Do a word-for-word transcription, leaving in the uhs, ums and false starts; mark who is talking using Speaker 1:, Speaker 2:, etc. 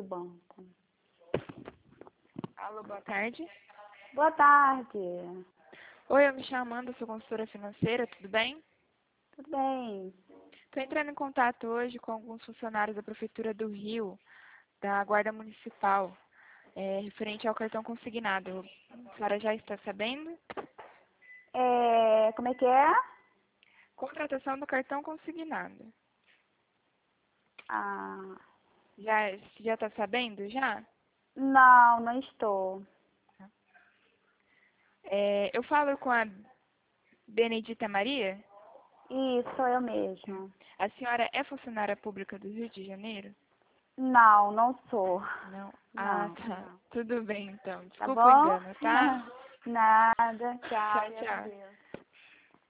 Speaker 1: banco.
Speaker 2: Alô, boa tarde.
Speaker 1: Boa tarde.
Speaker 2: Oi, eu me chamo Amanda, sou consultora financeira, tudo bem?
Speaker 1: Tudo bem?
Speaker 2: Estou entrando em contato hoje com alguns funcionários da Prefeitura do Rio, da Guarda Municipal, é, referente ao cartão consignado. A senhora já está sabendo?
Speaker 1: É, como é que é?
Speaker 2: Contratação do cartão consignado.
Speaker 1: Ah,
Speaker 2: Já já está sabendo, já?
Speaker 1: não, não estou.
Speaker 2: É, eu falo com a Benedita Maria.
Speaker 1: Isso, sou eu mesmo.
Speaker 2: A senhora é funcionária pública do Rio de Janeiro?
Speaker 1: Não, não sou.
Speaker 2: Não. Ah,
Speaker 1: Não,
Speaker 2: tá.
Speaker 1: não.
Speaker 2: Tudo bem, então.
Speaker 1: Tá
Speaker 2: Desculpa o
Speaker 1: bom?
Speaker 2: engano, tá?
Speaker 1: Nada. Tchau
Speaker 2: Tchau,
Speaker 1: e
Speaker 2: tchau.
Speaker 1: adeus.